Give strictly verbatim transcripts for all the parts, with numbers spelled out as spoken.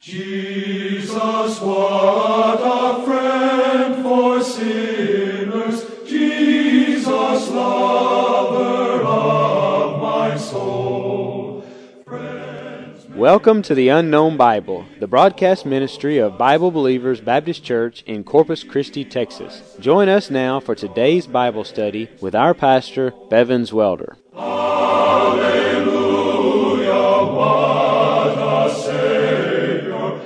Jesus, what a friend for sinners, Jesus, lover of my soul. Friends, Welcome to the Unknown Bible, the broadcast ministry of Bible Believers Baptist Church in Corpus Christi, Texas. Join us now for today's Bible study with our pastor, Bevins Welder. Hallelujah, what a Savior.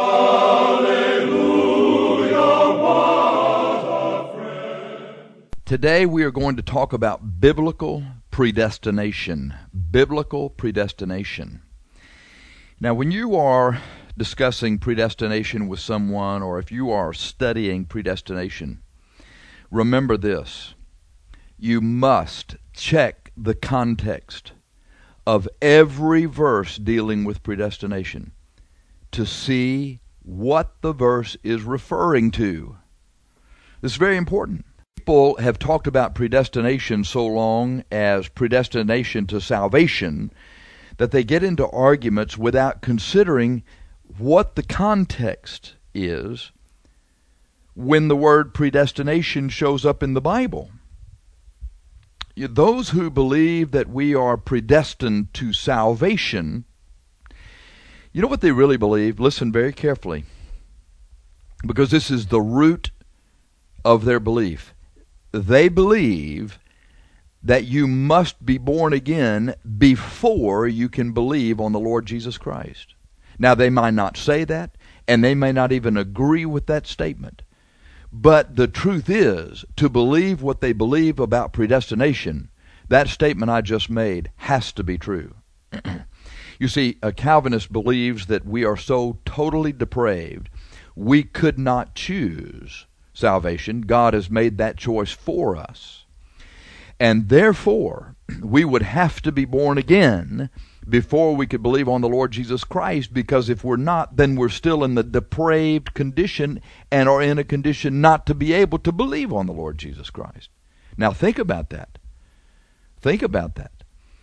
Hallelujah, what a friend. Today we are going to talk about biblical predestination. Biblical predestination. Now, when you are discussing predestination with someone, or if you are studying predestination, remember this. You must check the context of every verse dealing with predestination to see what the verse is referring to. This is very important. People have talked about predestination so long as predestination to salvation that they get into arguments without considering what the context is when the word predestination shows up in the Bible. Those who believe that we are predestined to salvation, you know what they really believe? Listen very carefully, because this is the root of their belief. They believe that you must be born again before you can believe on the Lord Jesus Christ. Now, they might not say that, and they may not even agree with that statement. But the truth is, to believe what they believe about predestination, that statement I just made has to be true. You see, a Calvinist believes that we are so totally depraved, we could not choose salvation. God has made that choice for us. And therefore, we would have to be born again before we could believe on the Lord Jesus Christ, because if we're not, then we're still in the depraved condition and are in a condition not to be able to believe on the Lord Jesus Christ. Now think about that. Think about that.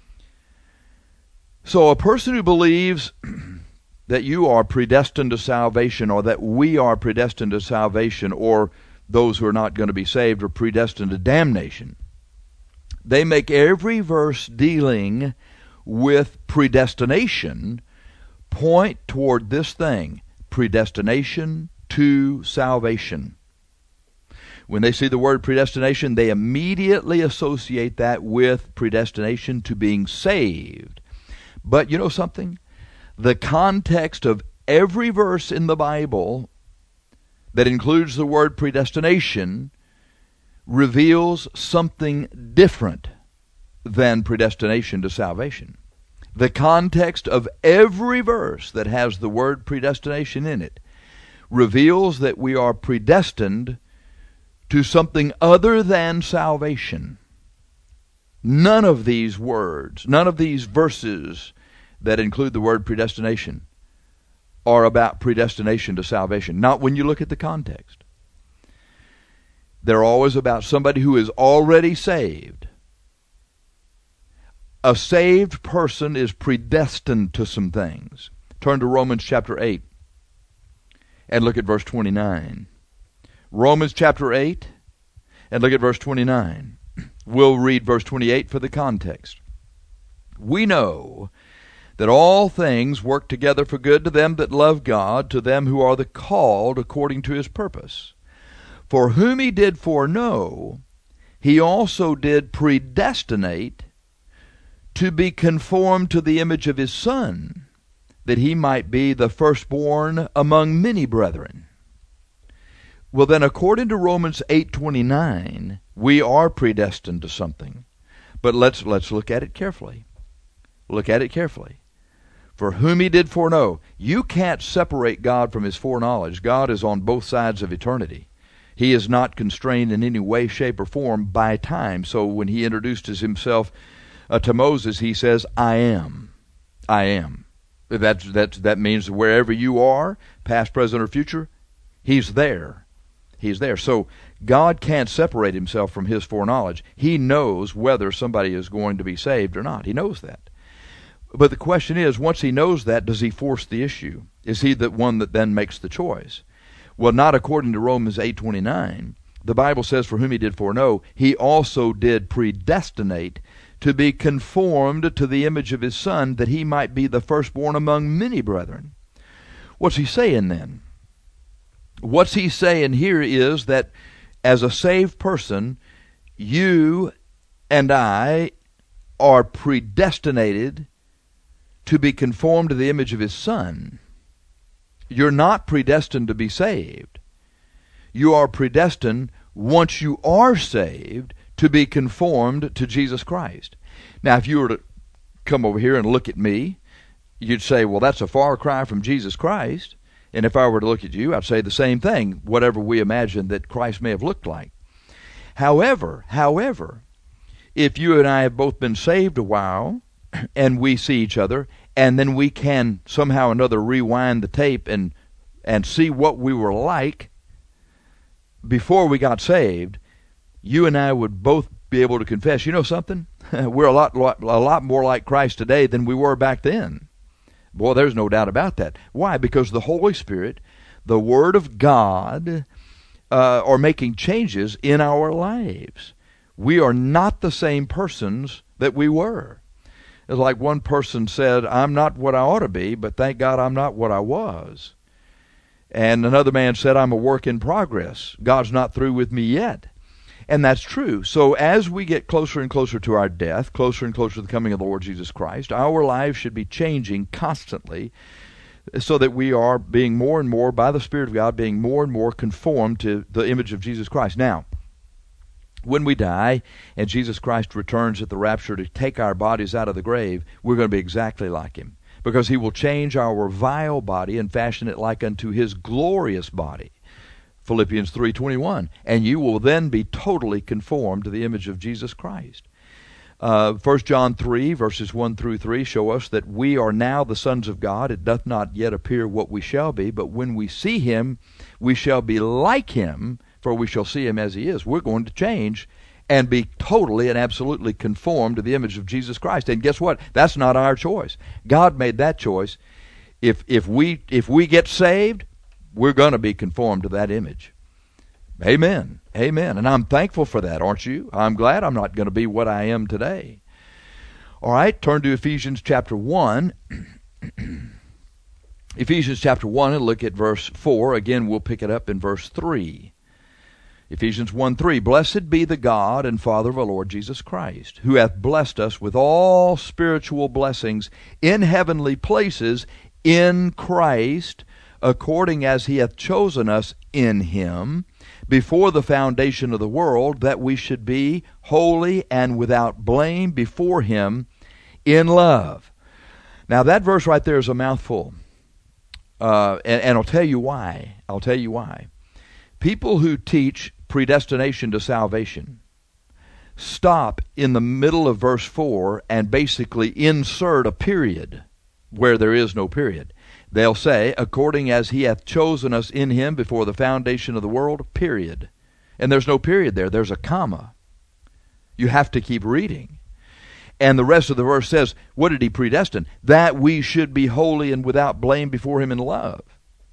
So a person who believes that you are predestined to salvation, or that we are predestined to salvation, or those who are not going to be saved are predestined to damnation, they make every verse dealing with predestination point toward this thing: predestination to salvation. When they see the word predestination, they immediately associate that with predestination to being saved. But you know something? The context of every verse in the Bible that includes the word predestination reveals something different than predestination to salvation. The context of every verse that has the word predestination in it reveals that we are predestined to something other than salvation. None of these words, none of these verses that include the word predestination are about predestination to salvation. Not when you look at the context. They're always about somebody who is already saved. A saved person is predestined to some things. Turn to Romans chapter eight and look at verse twenty-nine. Romans chapter eight and look at verse twenty-nine. We'll read verse twenty-eight for the context. We know that all things work together for good to them that love God, to them who are the called according to his purpose. For whom he did foreknow, he also did predestinate to be conformed to the image of his Son, that he might be the firstborn among many brethren. Well then, according to Romans eight twenty-nine, we are predestined to something. But let's let's look at it carefully. Look at it carefully. For whom he did foreknow. You can't separate God from his foreknowledge. God is on both sides of eternity. He is not constrained in any way, shape, or form by time. So when he introduced himself uh, to Moses, he says, I am. I am. That, that, that means wherever you are, past, present, or future, he's there. He's there. So God can't separate himself from his foreknowledge. He knows whether somebody is going to be saved or not. He knows that. But the question is, once he knows that, does he force the issue? Is he the one that then makes the choice? Well, not according to Romans eight twenty-nine. The Bible says, for whom he did foreknow, he also did predestinate to be conformed to the image of his Son, that he might be the firstborn among many brethren. What's he saying then? What's he saying here is that as a saved person, you and I are predestinated to be conformed to the image of his Son. You're not predestined to be saved. You are predestined, once you are saved, to be conformed to Jesus Christ. Now, if you were to come over here and look at me, you'd say, well, that's a far cry from Jesus Christ. And if I were to look at you, I'd say the same thing, whatever we imagine that Christ may have looked like. However, however, if you and I have both been saved a while, and we see each other, and then we can somehow or another rewind the tape and and see what we were like before we got saved, you and I would both be able to confess, you know something? We're a lot, lot, a lot more like Christ today than we were back then. Boy, there's no doubt about that. Why? Because the Holy Spirit, the Word of God, uh, are making changes in our lives. We are not the same persons that we were. It's like one person said, I'm not what I ought to be, but thank God I'm not what I was. And another man said, I'm a work in progress. God's not through with me yet. And that's true. So as we get closer and closer to our death, closer and closer to the coming of the Lord Jesus Christ, our lives should be changing constantly so that we are being more and more, by the Spirit of God, being more and more conformed to the image of Jesus Christ. Now, when we die and Jesus Christ returns at the rapture to take our bodies out of the grave, we're going to be exactly like him, because he will change our vile body and fashion it like unto his glorious body. Philippians three twenty-one. And you will then be totally conformed to the image of Jesus Christ. Uh, First John three, verses one through three show us that we are now the sons of God. It doth not yet appear what we shall be, but when we see him, we shall be like him, for we shall see him as he is. We're going to change and be totally and absolutely conformed to the image of Jesus Christ. And guess what? That's not our choice. God made that choice. If if we if we get saved, we're going to be conformed to that image. Amen. Amen. And I'm thankful for that, aren't you? I'm glad I'm not going to be what I am today. All right, turn to Ephesians chapter one. Ephesians chapter one, and look at verse four. Again, we'll pick it up in verse three. Ephesians one three, Blessed be the God and Father of our Lord Jesus Christ, who hath blessed us with all spiritual blessings in heavenly places in Christ, according as he hath chosen us in him before the foundation of the world, that we should be holy and without blame before him in love. Now that verse right there is a mouthful. Uh, and, and I'll tell you why. I'll tell you why. People who teach predestination to salvation stop in the middle of verse four and basically insert a period where there is no period. They'll say, according as he hath chosen us in him before the foundation of the world, period. And there's no period there. There's a comma. You have to keep reading. And the rest of the verse says, what did he predestine? That we should be holy and without blame before him in love.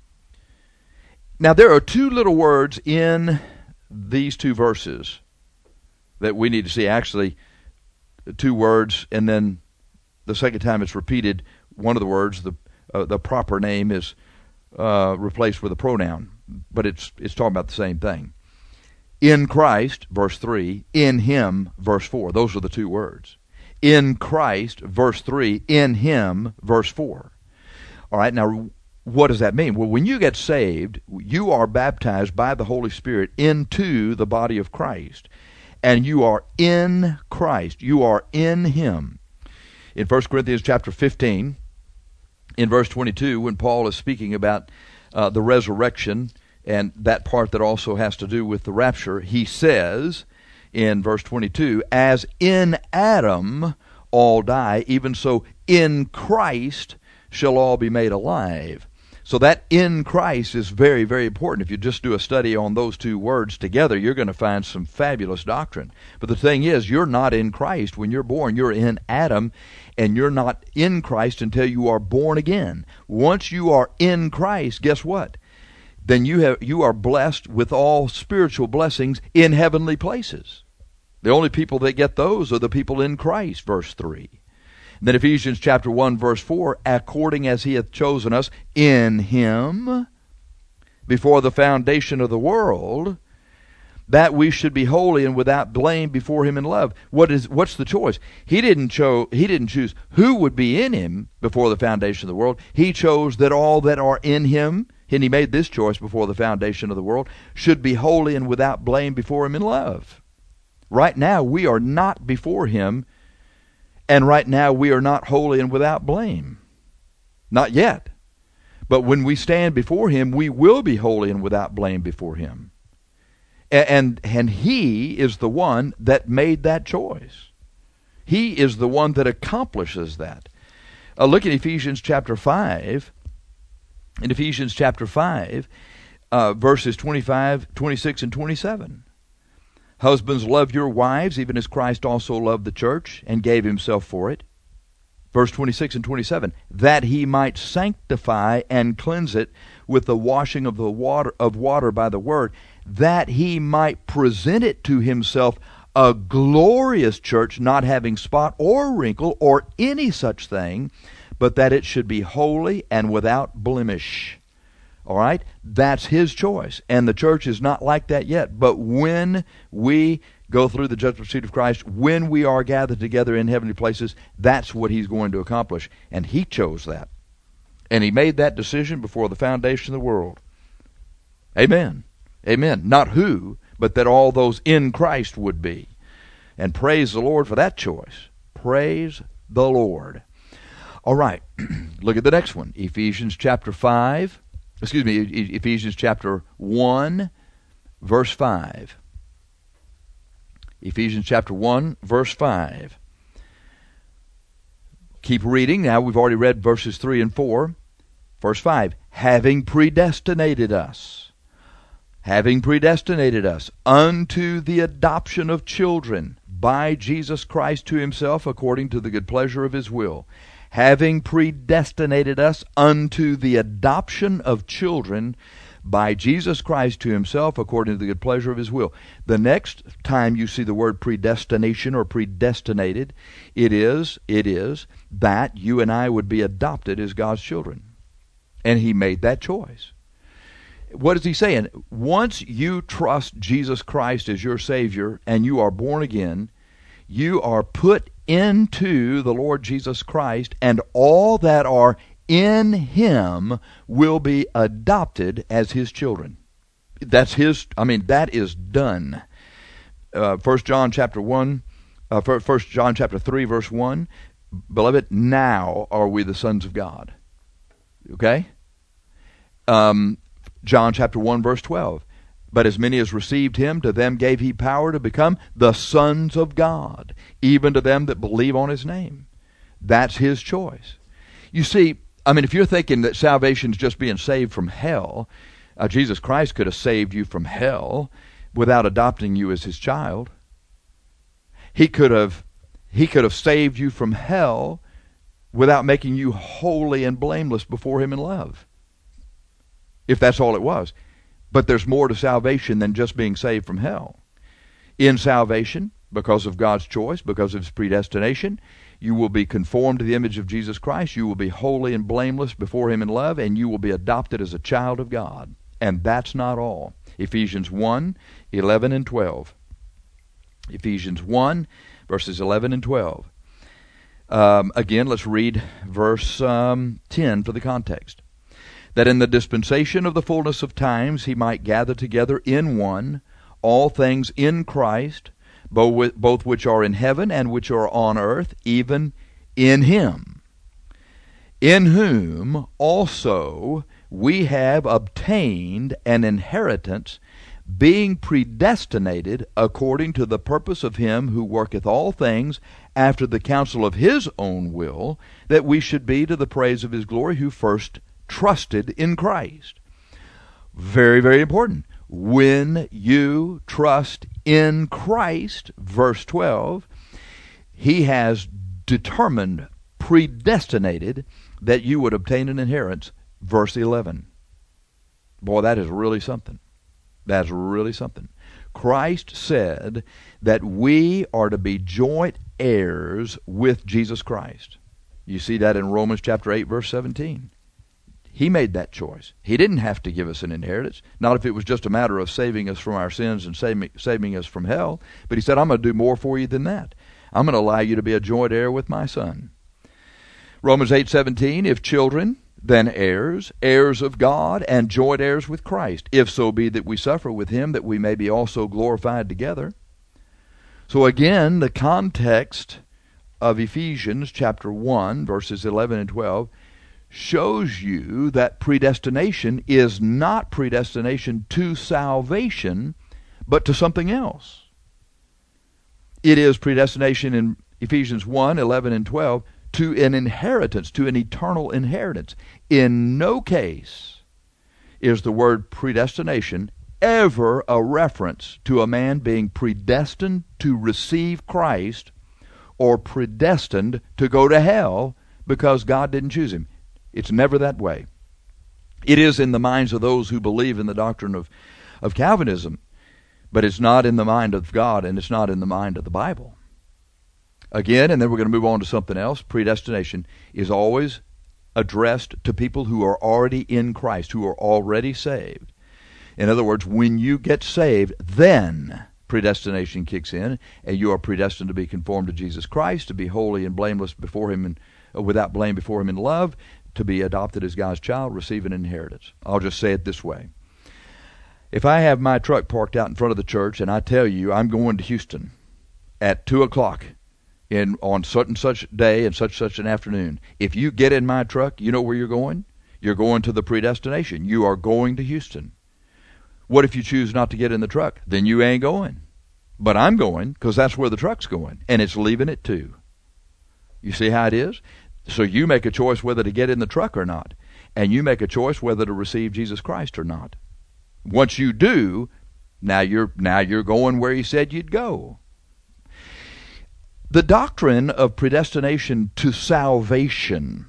Now, there are two little words in these two verses that we need to see. Actually, two words, and then the second time it's repeated, one of the words, the uh, the proper name is uh, replaced with a pronoun, but it's it's talking about the same thing. In Christ, verse three, in him, verse four. Those are the two words. In Christ, verse three, in him, verse four. All right, now, what does that mean? Well, when you get saved, you are baptized by the Holy Spirit into the body of Christ. And you are in Christ. You are in him. In First Corinthians chapter fifteen, in verse twenty-two, when Paul is speaking about uh, the resurrection and that part that also has to do with the rapture, he says in verse twenty-two, as in Adam all die, even so in Christ shall all be made alive. So that in Christ is very, very important. If you just do a study on those two words together, you're going to find some fabulous doctrine. But the thing is, you're not in Christ when you're born. You're in Adam, and you're not in Christ until you are born again. Once you are in Christ, guess what? Then you have you are blessed with all spiritual blessings in heavenly places. The only people that get those are the people in Christ, verse three. Then Ephesians chapter one, verse four, according as he hath chosen us in him before the foundation of the world, that we should be holy and without blame before him in love. What is what's the choice? He didn't cho- he didn't choose who would be in him before the foundation of the world. He chose that all that are in him, and he made this choice before the foundation of the world, should be holy and without blame before him in love. Right now we are not before him. And right now we are not holy and without blame. Not yet. But when we stand before him, we will be holy and without blame before him. And, and, and he is the one that made that choice. He is the one that accomplishes that. Uh, look at Ephesians chapter five. In Ephesians chapter five, uh, verses twenty-five, twenty-six, and twenty-seven. Husbands, love your wives, even as Christ also loved the church, and gave himself for it. Verse twenty-six and twenty-seven, that he might sanctify and cleanse it with the washing of the water of water by the word, that he might present it to himself a glorious church, not having spot or wrinkle or any such thing, but that it should be holy and without blemish. All right? That's his choice. And the church is not like that yet. But when we go through the judgment seat of Christ, when we are gathered together in heavenly places, that's what he's going to accomplish. And he chose that. And he made that decision before the foundation of the world. Amen. Amen. Not who, but that all those in Christ would be. And praise the Lord for that choice. Praise the Lord. All right. Look at the next one. Ephesians chapter five. Excuse me, Ephesians chapter one, verse five. Ephesians chapter one, verse five. Keep reading. Now we've already read verses three and four. Verse five, having predestinated us, having predestinated us unto the adoption of children by Jesus Christ to himself according to the good pleasure of his will. Having predestinated us unto the adoption of children by Jesus Christ to himself according to the good pleasure of his will. The next time you see the word predestination or predestinated, it is, it is that you and I would be adopted as God's children. And he made that choice. What is he saying? Once you trust Jesus Christ as your Savior and you are born again, you are put into the Lord Jesus Christ, and all that are in him will be adopted as his children. That's his, I mean, that is done. Uh, First John chapter one, uh, First John chapter three, verse one, beloved, now are we the sons of God. Okay? Um, John chapter one, verse twelve. But as many as received him, to them gave he power to become the sons of God, even to them that believe on his name. That's his choice. You see, I mean, if you're thinking that salvation is just being saved from hell, uh, Jesus Christ could have saved you from hell without adopting you as his child. He could have, he could have saved you from hell without making you holy and blameless before him in love, if that's all it was. But there's more to salvation than just being saved from hell. In salvation, because of God's choice, because of his predestination, you will be conformed to the image of Jesus Christ. You will be holy and blameless before him in love, and you will be adopted as a child of God. And that's not all. Ephesians one, eleven and twelve. Ephesians one, verses eleven and twelve. Um, again, let's read verse um, ten for the context. That in the dispensation of the fullness of times he might gather together in one all things in Christ, both which are in heaven and which are on earth, even in him, in whom also we have obtained an inheritance, being predestinated according to the purpose of him who worketh all things after the counsel of his own will, that we should be to the praise of his glory, who first trusted in Christ. Very, very important. When you trust in Christ, verse twelve, He has determined, predestinated, that you would obtain an inheritance, verse eleven. Boy, that is really something. That's really something. Christ said that we are to be joint heirs with Jesus Christ. You see that in Romans chapter eight, verse seventeen. He made that choice. He didn't have to give us an inheritance, not if it was just a matter of saving us from our sins and saving, saving us from hell. But He said, I'm going to do more for you than that. I'm going to allow you to be a joint heir with my Son. Romans eight seventeen, if children, then heirs, heirs of God, and joint heirs with Christ, if so be that we suffer with Him, that we may be also glorified together. So again, the context of Ephesians chapter one, verses eleven and twelve, shows you that predestination is not predestination to salvation, but to something else. It is predestination in Ephesians one, eleven and twelve to an inheritance, to an eternal inheritance. In no case is the word predestination ever a reference to a man being predestined to receive Christ or predestined to go to hell because God didn't choose him. It's never that way. It is in the minds of those who believe in the doctrine of, of Calvinism, but it's not in the mind of God, and it's not in the mind of the Bible. Again, and then we're going to move on to something else, predestination is always addressed to people who are already in Christ, who are already saved. In other words, when you get saved, then predestination kicks in, and you are predestined to be conformed to Jesus Christ, to be holy and blameless before Him, and uh, without blame before Him in love, to be adopted as God's child, receive an inheritance. I'll just say it this way. If I have my truck parked out in front of the church and I tell you I'm going to Houston at two o'clock in, on such and such day and such such an afternoon, if you get in my truck, you know where you're going? You're going to the predestination. You are going to Houston. What if you choose not to get in the truck? Then you ain't going. But I'm going because that's where the truck's going, and it's leaving at two. You see how it is? So you make a choice whether to get in the truck or not, and you make a choice whether to receive Jesus Christ or not. Once you do, now you're now you're going where He said you'd go. The doctrine of predestination to salvation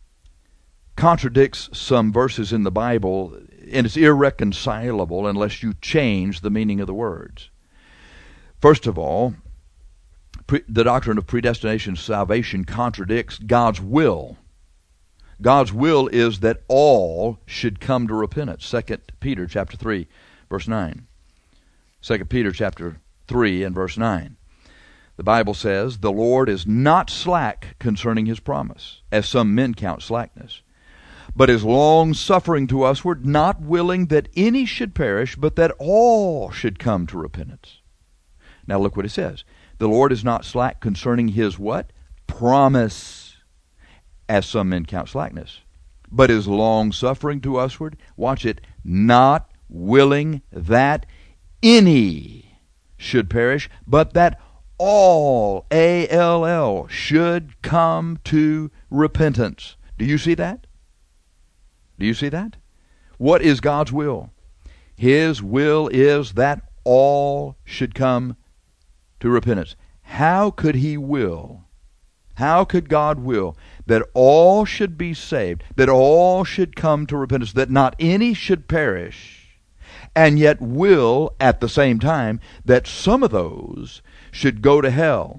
contradicts some verses in the Bible, and it's irreconcilable unless you change the meaning of the words. First of all, pre- the doctrine of predestination to salvation contradicts God's will. God's will is that all should come to repentance. Second Peter chapter three, verse nine. Second Peter chapter three and verse nine. The Bible says, "The Lord is not slack concerning His promise, as some men count slackness, but is long-suffering to usward, not willing that any should perish, but that all should come to repentance." Now look what it says. The Lord is not slack concerning His what? Promise, as some men count slackness, but is long-suffering to usward. Watch it. Not willing that any should perish, but that all, A L L, should come to repentance. Do you see that? Do you see that? What is God's will? His will is that all should come to repentance. How could He will? How could God will that all should be saved, that all should come to repentance, that not any should perish, and yet will at the same time that some of those should go to hell?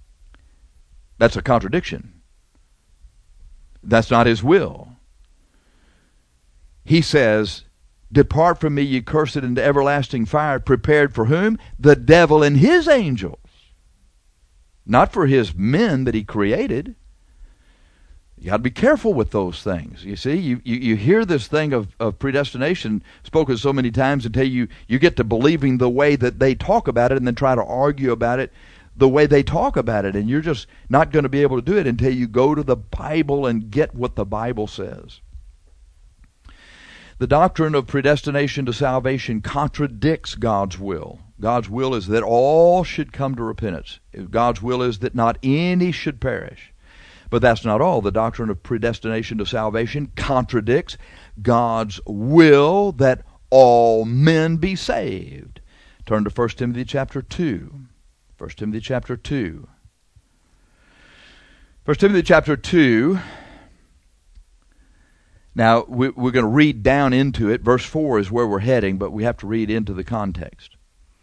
That's a contradiction. That's not His will. He says, "Depart from me, ye cursed, into everlasting fire, prepared for whom? The devil and his angels." Not for His men that He created. You got to be careful with those things. You see, you, you, you hear this thing of, of predestination spoken so many times until you, you get to believing the way that they talk about it, and then try to argue about it the way they talk about it. And you're just not going to be able to do it until you go to the Bible and get what the Bible says. The doctrine of predestination to salvation contradicts God's will. God's will is that all should come to repentance. God's will is that not any should perish, But that's not all. The doctrine of predestination to salvation contradicts God's will that all men be saved. Turn to First Timothy chapter two. First Timothy chapter two. First Timothy chapter two. Now, we, we're going to read down into it. Verse four is where we're heading, but we have to read into the context.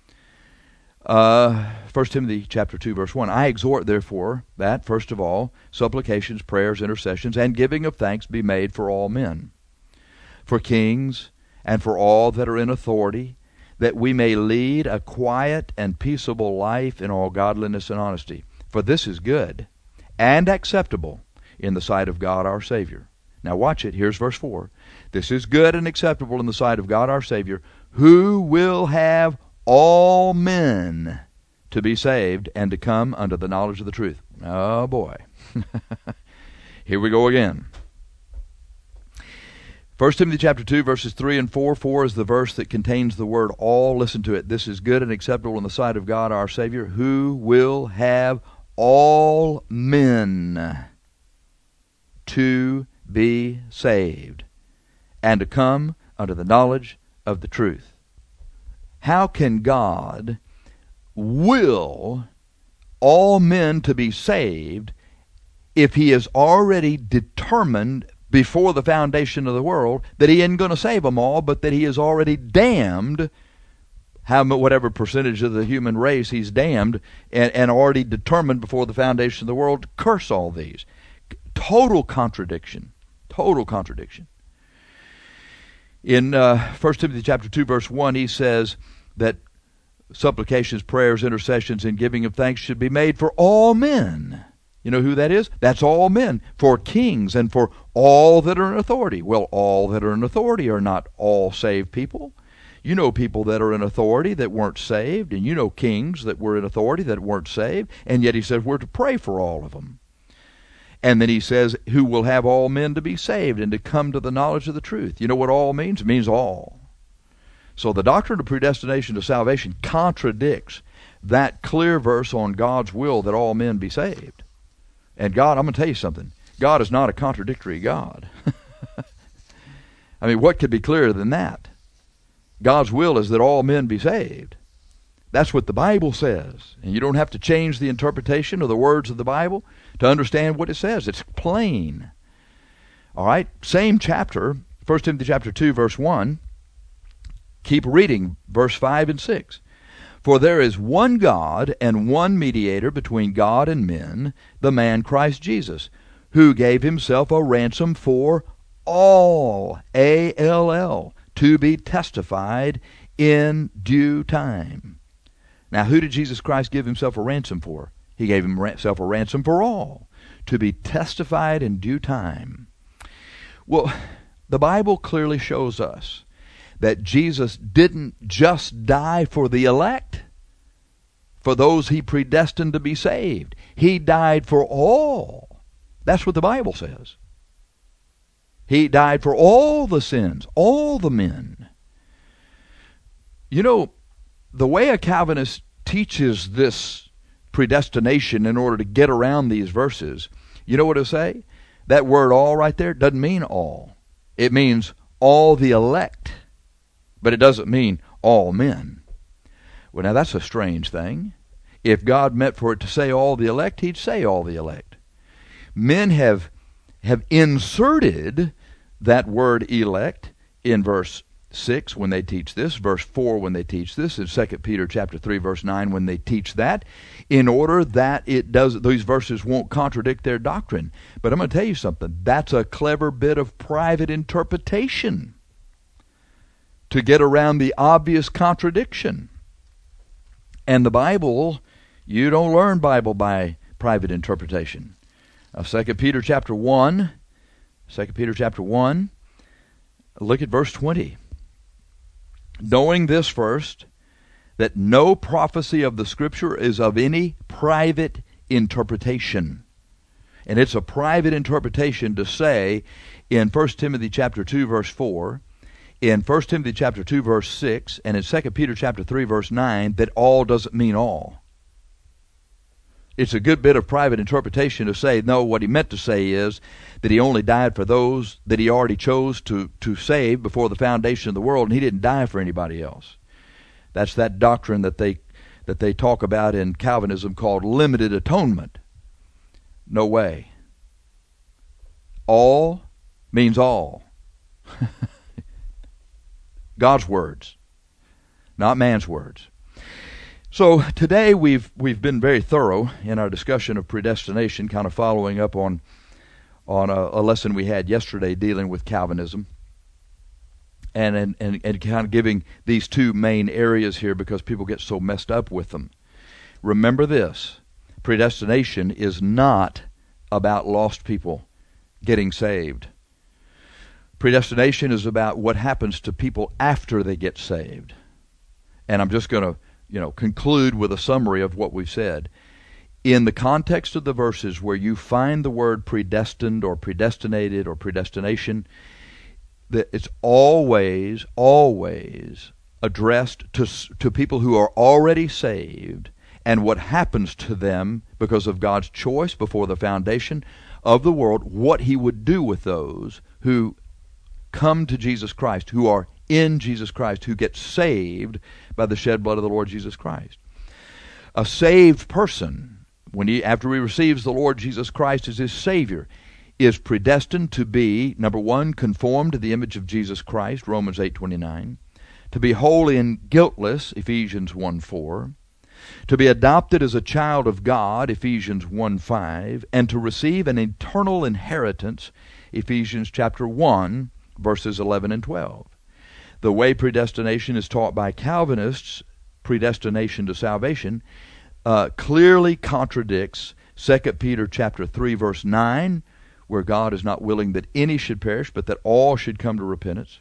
Uh, First Timothy chapter two, verse one. I exhort, therefore, that, first of all, supplications, prayers, intercessions, and giving of thanks be made for all men, for kings, and for all that are in authority, that we may lead a quiet and peaceable life in all godliness and honesty. For this is good and acceptable in the sight of God our Savior. Now watch it. Here's verse four. This is good and acceptable in the sight of God our Savior, who will have all men to be saved and to come unto the knowledge of the truth. Oh boy. Here we go again. First Timothy chapter two, verses three and four. four is the verse that contains the word all. Listen to it. This is good and acceptable in the sight of God our Savior, who will have all men to be saved and to come unto the knowledge of the truth. How can God will all men to be saved if he has already determined before the foundation of the world that he isn't going to save them all, but that he has already damned how whatever percentage of the human race he's damned, and, and already determined before the foundation of the world to curse all these? Total contradiction. Total contradiction. In uh, First Timothy chapter two, verse one, he says that supplications, prayers, intercessions, and giving of thanks should be made for all men. You know who that is? That's all men. For kings and for all that are in authority. Well, all that are in authority are not all saved people. You know people that are in authority that weren't saved, and you know kings that were in authority that weren't saved, and yet he says we're to pray for all of them. And then he says, who will have all men to be saved and to come to the knowledge of the truth. You know what all means? It means all. So the doctrine of predestination to salvation contradicts that clear verse on God's will that all men be saved. And God, I'm going to tell you something. God is not a contradictory God. I mean, what could be clearer than that? God's will is that all men be saved. That's what the Bible says. And you don't have to change the interpretation of the words of the Bible to understand what it says. It's plain. All right, same chapter, First Timothy chapter two, verse one. Keep reading, verse five and six. For there is one God and one mediator between God and men, the man Christ Jesus, who gave himself a ransom for all, A L L, to be testified in due time. Now, who did Jesus Christ give himself a ransom for? He gave himself a ransom for all, to be testified in due time. Well, the Bible clearly shows us that Jesus didn't just die for the elect, for those he predestined to be saved. He died for all. That's what the Bible says. He died for all the sins, all the men. You know, the way a Calvinist teaches this predestination in order to get around these verses, you know what it'll say? That word all right there doesn't mean all. It means all the elect. But it doesn't mean all men. Well, now that's a strange thing. If God meant for it to say all the elect, he'd say all the elect. Men have have inserted that word elect in verse six when they teach this, verse four when they teach this, and Second Peter chapter three, verse nine when they teach that, in order that it does these verses won't contradict their doctrine. But I'm going to tell you something. That's a clever bit of private interpretation to get around the obvious contradiction. And the Bible, you don't learn Bible by private interpretation. Now, Second Peter chapter one, Second Peter chapter one, look at verse twenty. Knowing this first, that no prophecy of the Scripture is of any private interpretation. And it's a private interpretation to say in First Timothy chapter two, verse four, in First Timothy chapter two, verse six, and in Second Peter chapter three, verse nine, that all doesn't mean all. It's a good bit of private interpretation to say, no, what he meant to say is that he only died for those that he already chose to, to save before the foundation of the world, and he didn't die for anybody else. That's that doctrine that they that they talk about in Calvinism called limited atonement. No way. All means all. God's words, not man's words. So today we've we've been very thorough in our discussion of predestination, kind of following up on on a, a lesson we had yesterday dealing with Calvinism, and, and and and kind of giving these two main areas here because people get so messed up with them. Remember this: predestination is not about lost people getting saved. Predestination is about what happens to people after they get saved. And I'm just going to, you know, conclude with a summary of what we've said. In the context of the verses where you find the word predestined or predestinated or predestination, that it's always, always addressed to to people who are already saved and what happens to them because of God's choice before the foundation of the world, what he would do with those who come to Jesus Christ, who are in Jesus Christ, who get saved by the shed blood of the Lord Jesus Christ. A saved person, when he after he receives the Lord Jesus Christ as his Savior, is predestined to be, number one, conformed to the image of Jesus Christ, Romans eight twenty-nine, to be holy and guiltless, Ephesians one four, to be adopted as a child of God, Ephesians one five, and to receive an eternal inheritance, Ephesians chapter one, verses eleven and twelve. The way predestination is taught by Calvinists, predestination to salvation, uh, clearly contradicts Second Peter chapter three, verse nine, where God is not willing that any should perish, but that all should come to repentance.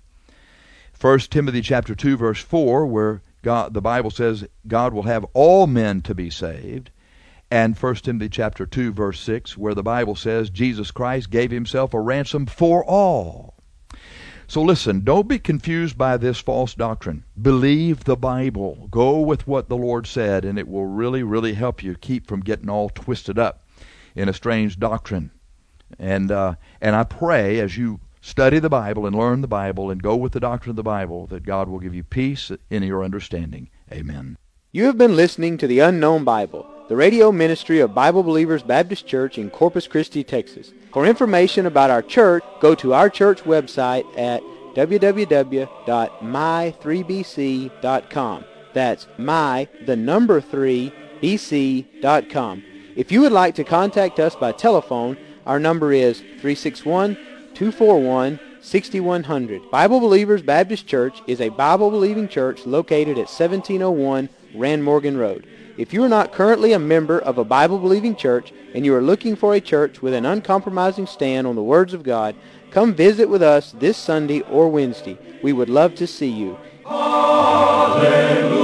First Timothy chapter two, verse four, where God, the Bible says God will have all men to be saved. And First Timothy chapter two, verse six, where the Bible says Jesus Christ gave himself a ransom for all. So listen, don't be confused by this false doctrine. Believe the Bible. Go with what the Lord said, and it will really, really help you keep from getting all twisted up in a strange doctrine. And uh, and I pray as you study the Bible and learn the Bible and go with the doctrine of the Bible that God will give you peace in your understanding. Amen. You have been listening to The Unknown Bible, the radio ministry of Bible Believers Baptist Church in Corpus Christi, Texas. For information about our church, go to our church website at w w w dot my three b c dot com. That's my, the number three, b c dot com. If you would like to contact us by telephone, our number is three six one, two four one, six one zero zero. Bible Believers Baptist Church is a Bible-believing church located at seventeen oh one Rand Morgan Road. If you are not currently a member of a Bible-believing church and you are looking for a church with an uncompromising stand on the words of God, come visit with us this Sunday or Wednesday. We would love to see you. Hallelujah.